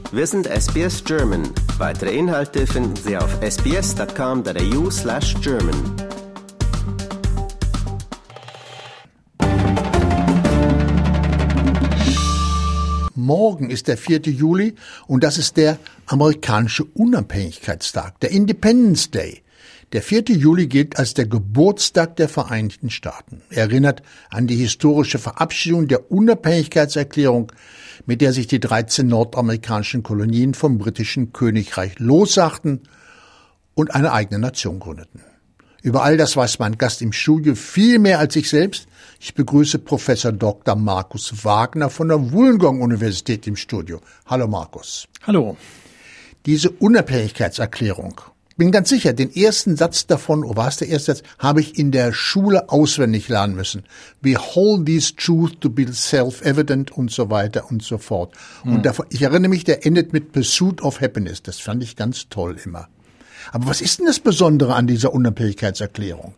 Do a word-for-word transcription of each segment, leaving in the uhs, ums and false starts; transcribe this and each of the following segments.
Wir sind S B S German. Weitere Inhalte finden Sie auf sbs.com.au slash German. Morgen ist der vierte Juli und das ist der amerikanische Unabhängigkeitstag, der Independence Day. Der vierte Juli gilt als der Geburtstag der Vereinigten Staaten. Er erinnert an die historische Verabschiedung der Unabhängigkeitserklärung, mit der sich die dreizehn nordamerikanischen Kolonien vom britischen Königreich lossagten und eine eigene Nation gründeten. Über all das weiß mein Gast im Studio viel mehr als ich selbst. Ich begrüße Professor Doktor Markus Wagner von der Wollongong-Universität im Studio. Hallo Markus. Hallo. Diese Unabhängigkeitserklärung, bin ganz sicher, den ersten Satz davon, oder war es der erste Satz, habe ich in der Schule auswendig lernen müssen. We hold these truths to be self-evident und so weiter und so fort. Hm. Und davon, ich erinnere mich, der endet mit Pursuit of Happiness. Das fand ich ganz toll immer. Aber was ist denn das Besondere an dieser Unabhängigkeitserklärung?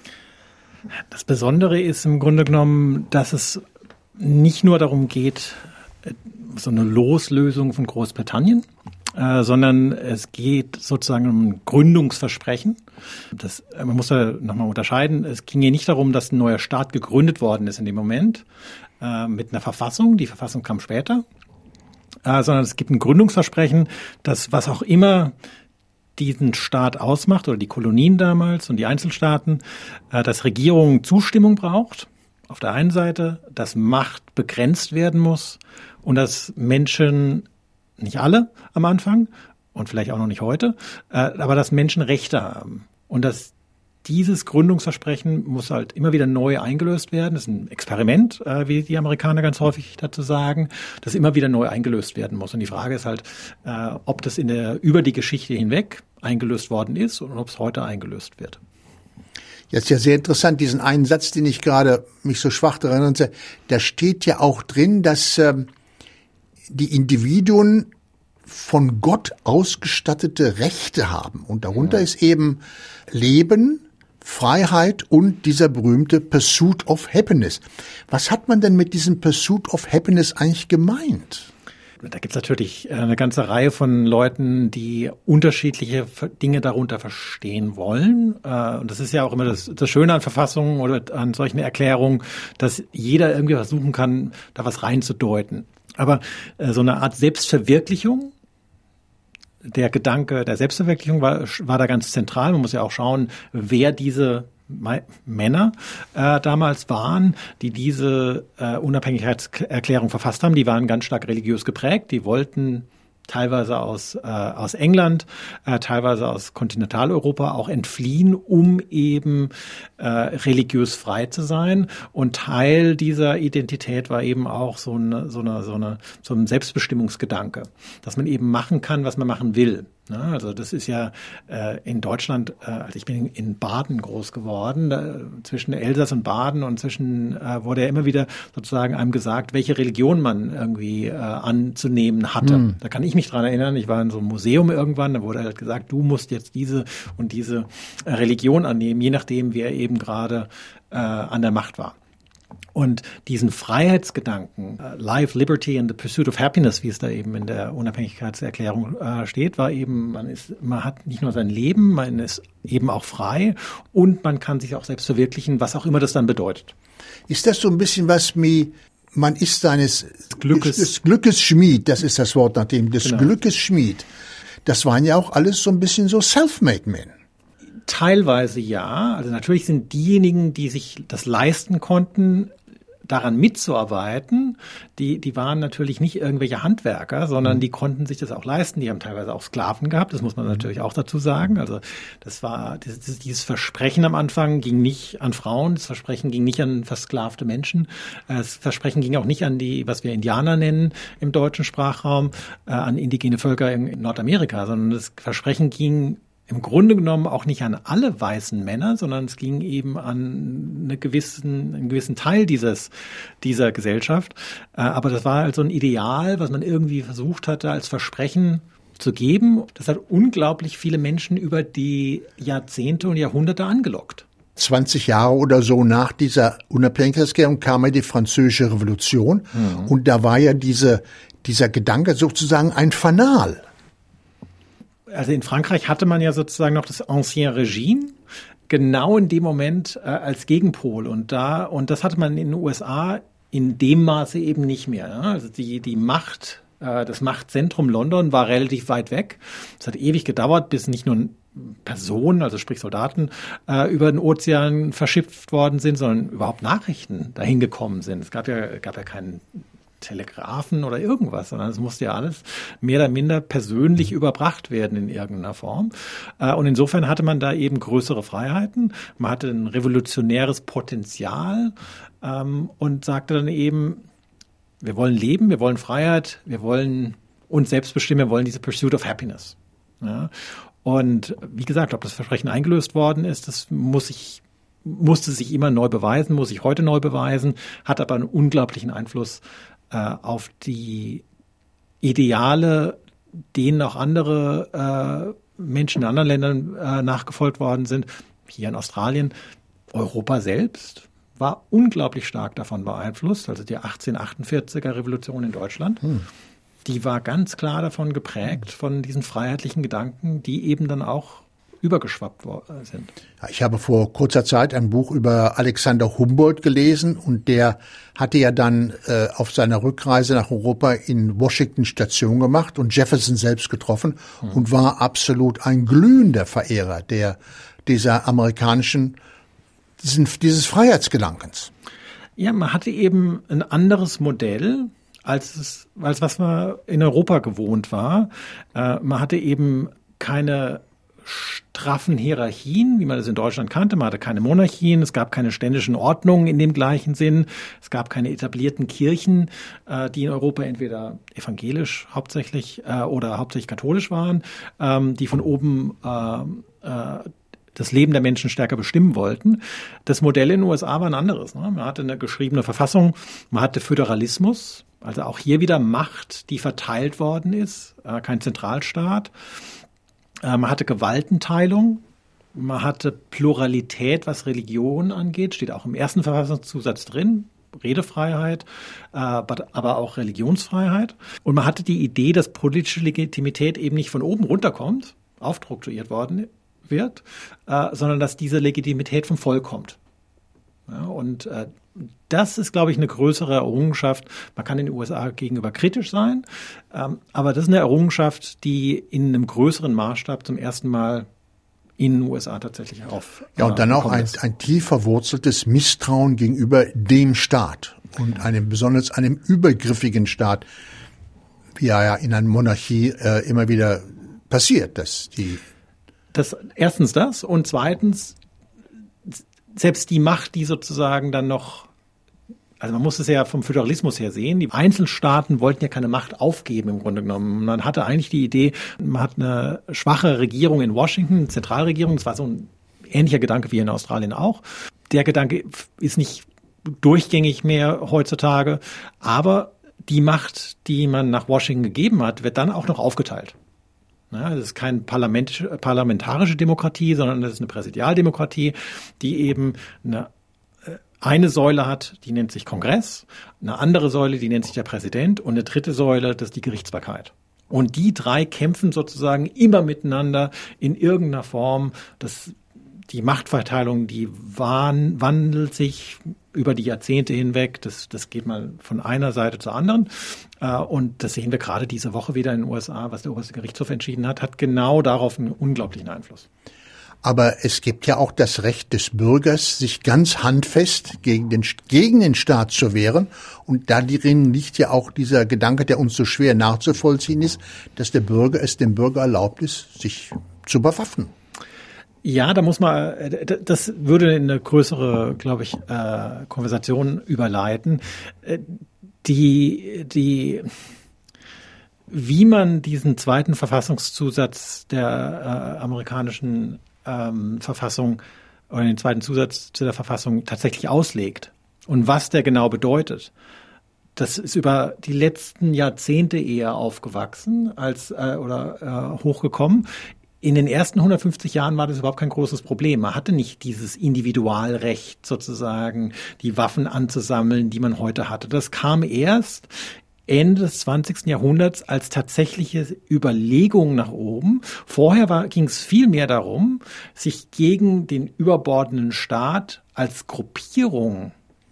Das Besondere ist im Grunde genommen, dass es nicht nur darum geht, so eine Loslösung von Großbritannien, äh, sondern es geht sozusagen um ein Gründungsversprechen. Das, man muss da nochmal unterscheiden. Es ging hier nicht darum, dass ein neuer Staat gegründet worden ist in dem Moment äh, mit einer Verfassung. Die Verfassung kam später. Äh, sondern es gibt ein Gründungsversprechen, dass was auch immer diesen Staat ausmacht oder die Kolonien damals und die Einzelstaaten, äh, dass Regierung Zustimmung braucht. Auf der einen Seite, dass Macht begrenzt werden muss und dass Menschen, nicht alle am Anfang und vielleicht auch noch nicht heute, äh, aber dass Menschen Rechte haben. Und dass dieses Gründungsversprechen muss halt immer wieder neu eingelöst werden. Das ist ein Experiment, äh, wie die Amerikaner ganz häufig dazu sagen, das immer wieder neu eingelöst werden muss. Und die Frage ist halt, äh, ob das in der über die Geschichte hinweg eingelöst worden ist und ob es heute eingelöst wird. Jetzt ist ja sehr interessant, diesen einen Satz, den ich gerade mich so schwach daran erinnere, da steht ja auch drin, dass äh, die Individuen von Gott ausgestattete Rechte haben. Und darunter ja. ist eben Leben, Freiheit und dieser berühmte Pursuit of Happiness. Was hat man denn mit diesem Pursuit of Happiness eigentlich gemeint? Da gibt es natürlich eine ganze Reihe von Leuten, die unterschiedliche Dinge darunter verstehen wollen. Und das ist ja auch immer das, das Schöne an Verfassungen oder an solchen Erklärungen, dass jeder irgendwie versuchen kann, da was reinzudeuten. Aber so eine Art Selbstverwirklichung, der Gedanke der Selbstverwirklichung war, war da ganz zentral. Man muss ja auch schauen, wer diese Männer äh, damals waren, die diese äh, Unabhängigkeitserklärung verfasst haben. Die waren ganz stark religiös geprägt. Die wollten teilweise aus, äh, aus England, äh, teilweise aus Kontinentaleuropa auch entfliehen, um eben äh, religiös frei zu sein. Und Teil dieser Identität war eben auch so eine, so eine, so eine, so ein Selbstbestimmungsgedanke, dass man eben machen kann, was man machen will. Ja, also das ist ja äh, in Deutschland, äh, also ich bin in Baden groß geworden, da, zwischen Elsass und Baden und zwischen äh, wurde ja immer wieder sozusagen einem gesagt, welche Religion man irgendwie äh, anzunehmen hatte. Mhm. Da kann ich mich dran erinnern, ich war in so einem Museum irgendwann, da wurde halt gesagt, du musst jetzt diese und diese äh, Religion annehmen, je nachdem, wer eben gerade äh, an der Macht war. Und diesen Freiheitsgedanken, uh, Life, Liberty and the Pursuit of Happiness, wie es da eben in der Unabhängigkeitserklärung äh, steht, war eben, man ist, man hat nicht nur sein Leben, man ist eben auch frei und man kann sich auch selbst verwirklichen, was auch immer das dann bedeutet. Ist das so ein bisschen was wie, man ist seines Glückes, des Glückes Schmied, das ist das Wort nach dem, des genau. Glückes Schmied. Das waren ja auch alles so ein bisschen so self-made men. Teilweise ja. Also natürlich sind diejenigen, die sich das leisten konnten, daran mitzuarbeiten, die, die waren natürlich nicht irgendwelche Handwerker, sondern die konnten sich das auch leisten. Die haben teilweise auch Sklaven gehabt, das muss man natürlich auch dazu sagen. Also das war, dieses, dieses Versprechen am Anfang ging nicht an Frauen, das Versprechen ging nicht an versklavte Menschen, das Versprechen ging auch nicht an die, was wir Indianer nennen im deutschen Sprachraum, an indigene Völker in Nordamerika, sondern das Versprechen ging im Grunde genommen auch nicht an alle weißen Männer, sondern es ging eben an eine gewissen, einen gewissen Teil dieses, dieser Gesellschaft. Aber das war halt so ein Ideal, was man irgendwie versucht hatte, als Versprechen zu geben. Das hat unglaublich viele Menschen über die Jahrzehnte und Jahrhunderte angelockt. zwanzig Jahre oder so nach dieser Unabhängigkeitserklärung kam ja die Französische Revolution. Mhm. Und da war ja diese dieser Gedanke sozusagen ein Fanal. Also in Frankreich hatte man ja sozusagen noch das Ancien Régime, genau in dem Moment äh, als Gegenpol. Und da, und das hatte man in den U S A in dem Maße eben nicht mehr. Ja? Also die, die Macht, äh, das Machtzentrum London war relativ weit weg. Es hat ewig gedauert, bis nicht nur Personen, also sprich Soldaten, äh, über den Ozean verschifft worden sind, sondern überhaupt Nachrichten dahin gekommen sind. Es gab ja, gab ja keinen Telegrafen oder irgendwas, sondern es musste ja alles mehr oder minder persönlich überbracht werden in irgendeiner Form. Und insofern hatte man da eben größere Freiheiten. Man hatte ein revolutionäres Potenzial und sagte dann eben, wir wollen leben, wir wollen Freiheit, wir wollen uns selbst bestimmen, wir wollen diese Pursuit of Happiness. Ja. Und wie gesagt, ob das Versprechen eingelöst worden ist, das muss ich musste sich immer neu beweisen, muss sich heute neu beweisen, hat aber einen unglaublichen Einfluss auf die Ideale, denen auch andere äh, Menschen in anderen Ländern äh, nachgefolgt worden sind. Hier in Australien, Europa selbst war unglaublich stark davon beeinflusst. Also die achtzehnhundertachtundvierziger Revolution in Deutschland, hm. die war ganz klar davon geprägt, von diesen freiheitlichen Gedanken, die eben dann auch übergeschwappt sind. Ich habe vor kurzer Zeit ein Buch über Alexander Humboldt gelesen und der hatte ja dann äh, auf seiner Rückreise nach Europa in Washington Station gemacht und Jefferson selbst getroffen mhm. und war absolut ein glühender Verehrer der dieser amerikanischen, diesen, dieses Freiheitsgedankens. Ja, man hatte eben ein anderes Modell, als es, als was man in Europa gewohnt war. Äh, man hatte eben keine straffen Hierarchien, wie man das in Deutschland kannte. Man hatte keine Monarchien, es gab keine ständischen Ordnungen in dem gleichen Sinn, es gab keine etablierten Kirchen, äh, die in Europa entweder evangelisch hauptsächlich äh, oder hauptsächlich katholisch waren, ähm, die von oben äh, äh, das Leben der Menschen stärker bestimmen wollten. Das Modell in den U S A war ein anderes. Ne? Man hatte eine geschriebene Verfassung, man hatte Föderalismus, also auch hier wieder Macht, die verteilt worden ist, äh, kein Zentralstaat. Man hatte Gewaltenteilung, man hatte Pluralität, was Religion angeht, steht auch im ersten Verfassungszusatz drin, Redefreiheit, aber auch Religionsfreiheit. Und man hatte die Idee, dass politische Legitimität eben nicht von oben runterkommt, aufstrukturiert worden wird, sondern dass diese Legitimität vom Volk kommt. Ja, und äh, das ist, glaube ich, eine größere Errungenschaft. Man kann in den U S A gegenüber kritisch sein, ähm, aber das ist eine Errungenschaft, die in einem größeren Maßstab zum ersten Mal in den U S A tatsächlich auf. Ja, und dann auch ein, ein tief verwurzeltes Misstrauen gegenüber dem Staat und einem besonders einem übergriffigen Staat, wie ja in einer Monarchie äh, immer wieder passiert, dass die. Das erstens das und zweitens selbst die Macht, die sozusagen dann noch, also man muss es ja vom Föderalismus her sehen, die Einzelstaaten wollten ja keine Macht aufgeben im Grunde genommen. Man hatte eigentlich die Idee, man hat eine schwache Regierung in Washington, eine Zentralregierung, das war so ein ähnlicher Gedanke wie in Australien auch. Der Gedanke ist nicht durchgängig mehr heutzutage, aber die Macht, die man nach Washington gegeben hat, wird dann auch noch aufgeteilt. Ja, das ist keine parlamentarische Demokratie, sondern das ist eine Präsidialdemokratie, die eben eine, eine Säule hat, die nennt sich Kongress, eine andere Säule, die nennt sich der Präsident und eine dritte Säule, das ist die Gerichtsbarkeit. Und die drei kämpfen sozusagen immer miteinander in irgendeiner Form. Das, die Machtverteilung, die wan, wandelt sich über die Jahrzehnte hinweg. Das, das geht mal von einer Seite zur anderen. Und das sehen wir gerade diese Woche wieder in den U S A, was der oberste Gerichtshof entschieden hat, hat genau darauf einen unglaublichen Einfluss. Aber es gibt ja auch das Recht des Bürgers, sich ganz handfest gegen den, gegen den Staat zu wehren. Und darin liegt ja auch dieser Gedanke, der uns so schwer nachzuvollziehen ist, dass der Bürger es dem Bürger erlaubt ist, sich zu bewaffnen. Ja, da muss man, das würde in eine größere, glaube ich, äh, Konversation überleiten. Die, die, wie man diesen zweiten Verfassungszusatz der äh, amerikanischen ähm, Verfassung oder den zweiten Zusatz zu der Verfassung tatsächlich auslegt und was der genau bedeutet, das ist über die letzten Jahrzehnte eher aufgewachsen als äh, oder äh, hochgekommen. In den ersten hundertfünfzig Jahren war das überhaupt kein großes Problem. Man hatte nicht dieses Individualrecht sozusagen, die Waffen anzusammeln, die man heute hatte. Das kam erst Ende des zwanzigsten Jahrhunderts als tatsächliche Überlegung nach oben. Vorher ging es viel mehr darum, sich gegen den überbordenden Staat als Gruppierung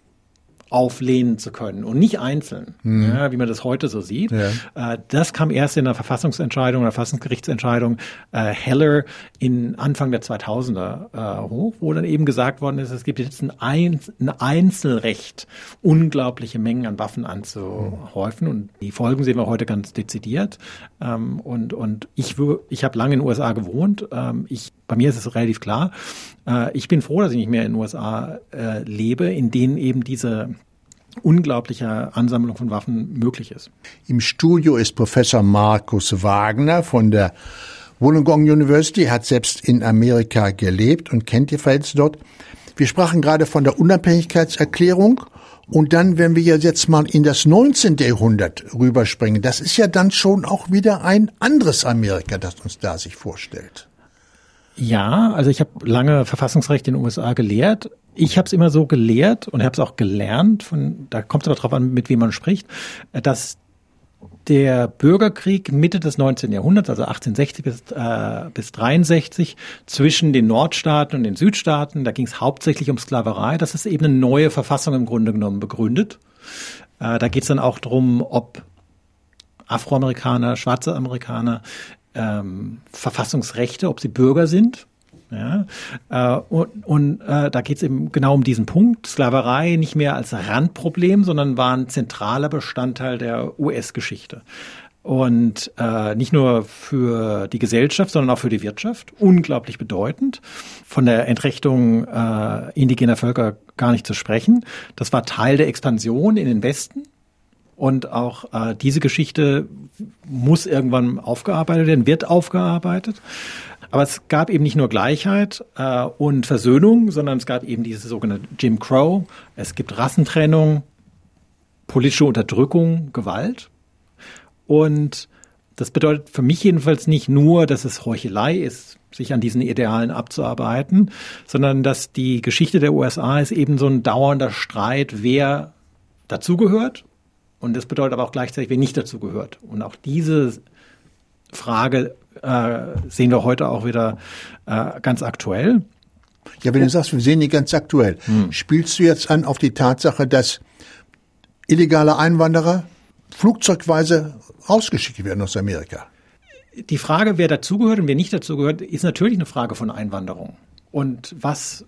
auflehnen zu können und nicht einzeln, hm. ja, wie man das heute so sieht. Ja. Äh, das kam erst in der Verfassungsentscheidung, der Verfassungsgerichtsentscheidung äh, Heller in Anfang der zweitausender äh, hoch, wo dann eben gesagt worden ist, es gibt jetzt ein, ein, ein Einzelrecht, unglaubliche Mengen an Waffen anzuhäufen, hm. und die Folgen sehen wir heute ganz dezidiert. Ähm, und und ich ich habe lange in den U S A gewohnt. Ähm, ich Bei mir ist es relativ klar. Äh, ich bin froh, dass ich nicht mehr in den U S A äh, lebe, in denen eben diese unglaubliche Ansammlung von Waffen möglich ist. Im Studio ist Professor Markus Wagner von der Wollongong University, hat selbst in Amerika gelebt und kennt die Verhältnisse dort. Wir sprachen gerade von der Unabhängigkeitserklärung. Und dann, wenn wir jetzt mal in das neunzehnte Jahrhundert rüberspringen, das ist ja dann schon auch wieder ein anderes Amerika, das uns da sich vorstellt. Ja, also ich habe lange Verfassungsrecht in den U S A gelehrt. Ich habe es immer so gelehrt und habe es auch gelernt, von, da kommt es aber drauf an, mit wem man spricht, dass der Bürgerkrieg Mitte des neunzehnten Jahrhunderts, also achtzehnhundertsechzig bis, äh, bis dreiundsechzig, zwischen den Nordstaaten und den Südstaaten, da ging es hauptsächlich um Sklaverei. Das ist eben eine neue Verfassung im Grunde genommen begründet. Äh, da geht es dann auch darum, ob Afroamerikaner, schwarze Amerikaner ähm, Verfassungsrechte, ob sie Bürger sind. Ja, äh, und, und äh, da geht es eben genau um diesen Punkt. Sklaverei nicht mehr als Randproblem, sondern war ein zentraler Bestandteil der U S-Geschichte. Und äh, nicht nur für die Gesellschaft, sondern auch für die Wirtschaft. Unglaublich bedeutend. Von der Entrechtung äh, indigener Völker gar nicht zu sprechen. Das war Teil der Expansion in den Westen. Und auch äh, diese Geschichte muss irgendwann aufgearbeitet werden, wird aufgearbeitet. Aber es gab eben nicht nur Gleichheit äh, und Versöhnung, sondern es gab eben diese sogenannte Jim Crow. Es gibt Rassentrennung, politische Unterdrückung, Gewalt. Und das bedeutet für mich jedenfalls nicht nur, dass es Heuchelei ist, sich an diesen Idealen abzuarbeiten, sondern dass die Geschichte der U S A ist eben so ein dauernder Streit, wer dazugehört. Und das bedeutet aber auch gleichzeitig, wer nicht dazugehört. Und auch diese Frage äh, sehen wir heute auch wieder äh, ganz aktuell. Ja, wenn du sagst, wir sehen die ganz aktuell, hm. spielst du jetzt an auf die Tatsache, dass illegale Einwanderer flugzeugweise rausgeschickt werden aus Amerika? Die Frage, wer dazugehört und wer nicht dazugehört, ist natürlich eine Frage von Einwanderung. Und was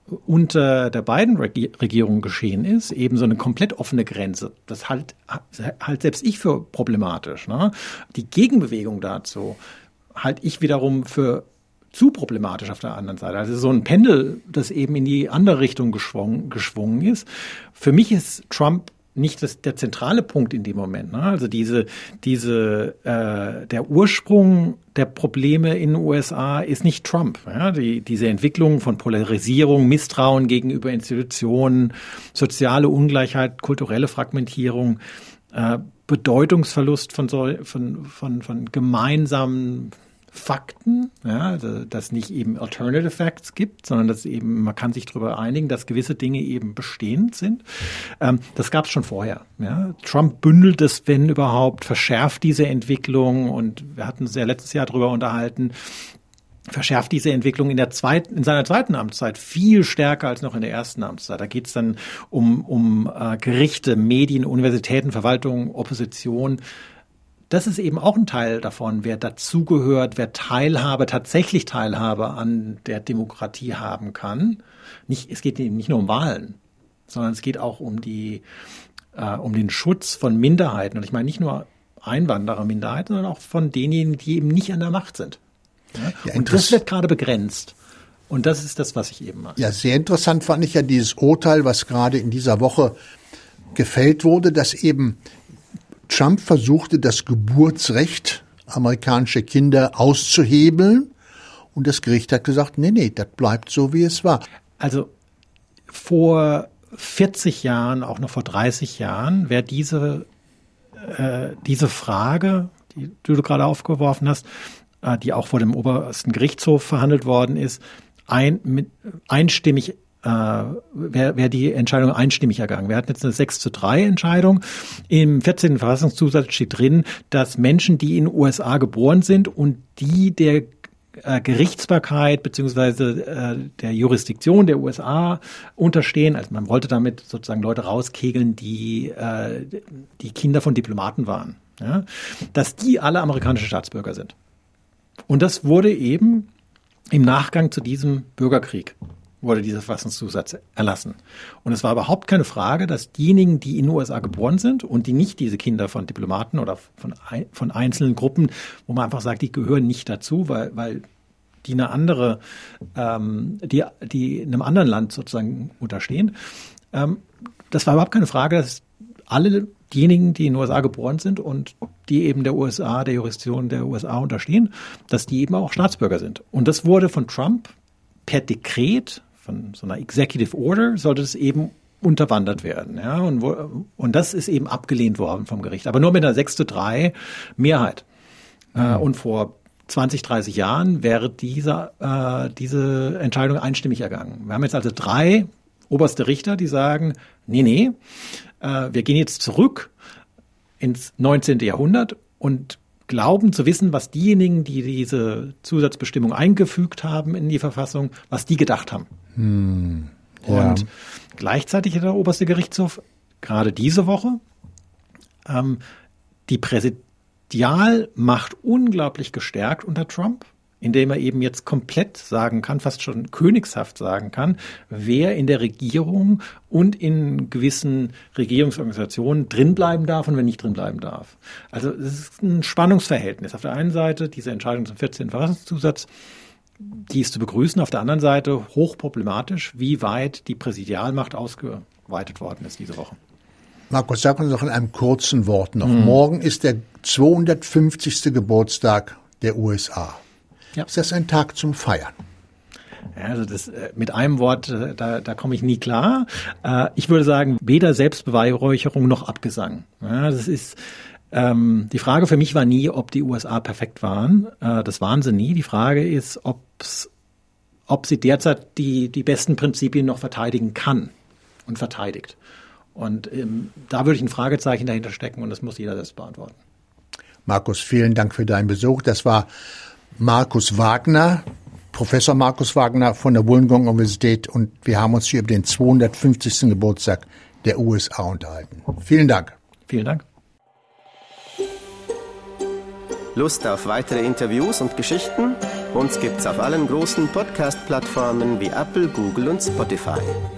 unter der Biden-Regierung geschehen ist, eben so eine komplett offene Grenze. Das halt, halt selbst ich für problematisch. Ne? Die Gegenbewegung dazu halte ich wiederum für zu problematisch auf der anderen Seite. Also so ein Pendel, das eben in die andere Richtung geschwungen, geschwungen ist. Für mich ist Trump nicht das, der zentrale Punkt in dem Moment. Ne? Also diese, diese, äh, der Ursprung der Probleme in den U S A ist nicht Trump. Ja? Die, diese Entwicklung von Polarisierung, Misstrauen gegenüber Institutionen, soziale Ungleichheit, kulturelle Fragmentierung, äh, Bedeutungsverlust von, so, von, von, von gemeinsamen Fakten, ja, also, dass nicht eben Alternative Facts gibt, sondern dass eben, man kann sich darüber einigen, dass gewisse Dinge eben bestehend sind. Ähm, das gab es schon vorher. Ja. Trump bündelt es, wenn überhaupt, verschärft diese Entwicklung, und wir hatten uns ja letztes Jahr darüber unterhalten, verschärft diese Entwicklung in der zweiten, in seiner zweiten Amtszeit viel stärker als noch in der ersten Amtszeit. Da geht es dann um, um äh, Gerichte, Medien, Universitäten, Verwaltung, Opposition. Das ist eben auch ein Teil davon, wer dazugehört, wer Teilhabe, tatsächlich Teilhabe an der Demokratie haben kann. Nicht, es geht eben nicht nur um Wahlen, sondern es geht auch um die, äh, um den Schutz von Minderheiten. Und ich meine nicht nur Einwandererminderheiten, sondern auch von denjenigen, die eben nicht an der Macht sind. Ja? Ja, und das wird gerade begrenzt. Und das ist das, was ich eben mache. Ja, sehr interessant fand ich ja dieses Urteil, was gerade in dieser Woche gefällt wurde, dass eben Trump versuchte, das Geburtsrecht amerikanischer Kinder auszuhebeln, und das Gericht hat gesagt, nee, nee, das bleibt so, wie es war. Also vor vierzig Jahren, auch noch vor dreißig Jahren, wäre diese, äh, diese Frage, die du gerade aufgeworfen hast, äh, die auch vor dem obersten Gerichtshof verhandelt worden ist, ein, mit, einstimmig äh, äh, wäre wär die Entscheidung einstimmig ergangen. Wir hatten jetzt eine sechs zu drei Entscheidung. Im vierzehnten Verfassungszusatz steht drin, dass Menschen, die in den U S A geboren sind und die der äh, Gerichtsbarkeit beziehungsweise äh, der Jurisdiktion der U S A unterstehen, also man wollte damit sozusagen Leute rauskegeln, die äh, die Kinder von Diplomaten waren, ja, dass die alle amerikanische Staatsbürger sind. Und das wurde eben im Nachgang zu diesem Bürgerkrieg wurde dieser Verfassungszusatz erlassen. Und es war überhaupt keine Frage, dass diejenigen, die in den U S A geboren sind und die nicht diese Kinder von Diplomaten oder von, von einzelnen Gruppen, wo man einfach sagt, die gehören nicht dazu, weil, weil die eine andere, ähm, die, die in einem anderen Land sozusagen unterstehen. Ähm, das war überhaupt keine Frage, dass alle diejenigen, die in den U S A geboren sind und die eben der U S A, der Jurisdiktion der U S A unterstehen, dass die eben auch Staatsbürger sind. Und das wurde von Trump per Dekret, von so einer Executive Order, sollte es eben unterwandert werden. Ja, und, wo, und das ist eben abgelehnt worden vom Gericht. Aber nur mit einer sechs zu drei Mehrheit. Mhm. Äh, und vor zwanzig, dreißig Jahren wäre diese, äh, diese Entscheidung einstimmig ergangen. Wir haben jetzt also drei oberste Richter, die sagen, nee, nee, äh, wir gehen jetzt zurück ins neunzehnten Jahrhundert und glauben zu wissen, was diejenigen, die diese Zusatzbestimmung eingefügt haben in die Verfassung, was die gedacht haben. Hm, ja. Und gleichzeitig hat der oberste Gerichtshof gerade diese Woche ähm, die Präsidialmacht unglaublich gestärkt unter Trump, indem er eben jetzt komplett sagen kann, fast schon königshaft sagen kann, wer in der Regierung und in gewissen Regierungsorganisationen drinbleiben darf und wer nicht drinbleiben darf. Also es ist ein Spannungsverhältnis. Auf der einen Seite diese Entscheidung zum vierzehnten Verfassungszusatz, die ist zu begrüßen. Auf der anderen Seite hochproblematisch, wie weit die Präsidialmacht ausgeweitet worden ist diese Woche. Markus, sag uns noch in einem kurzen Wort noch. Mhm. Morgen ist der zweihundertfünfzigste Geburtstag der U S A. Ja. Ist das ein Tag zum Feiern? Ja, also das mit einem Wort, da, da komme ich nie klar. Ich würde sagen, weder Selbstbeweihräucherung noch Abgesang. Ja, das ist ähm, die Frage für mich war nie, ob die U S A perfekt waren. Das waren sie nie. Die Frage ist, ob's, ob sie derzeit die, die besten Prinzipien noch verteidigen kann und verteidigt. Und ähm, da würde ich ein Fragezeichen dahinter stecken und das muss jeder selbst beantworten. Markus, vielen Dank für deinen Besuch. Das war Markus Wagner, Professor Markus Wagner von der Wollongong-Universität und wir haben uns hier über den zweihundertfünfzigsten Geburtstag der U S A unterhalten. Vielen Dank. Vielen Dank. Lust auf weitere Interviews und Geschichten? Uns gibt's auf allen großen Podcast-Plattformen wie Apple, Google und Spotify.